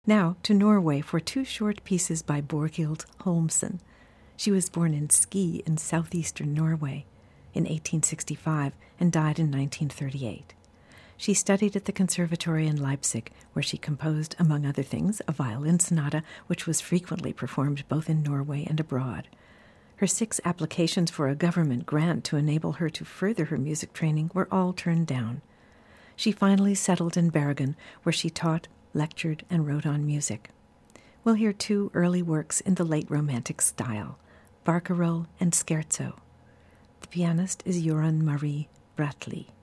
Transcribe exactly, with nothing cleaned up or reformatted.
Now to Norway for two short pieces by Borghild Holmsen. She was born in Ski in southeastern Norway in eighteen sixty-five and died in nineteen thirty-eight. She studied at the conservatory in Leipzig, where she composed, among other things, a violin sonata, which was frequently performed both in Norway and abroad. Her six applications for a government grant to enable her to further her music training were all turned down. She finally settled in Bergen, where she taught, lectured, and wrote on music. We'll hear two early works in the late Romantic style, Barcarolle and Scherzo. The pianist is Joran Marie Bratli.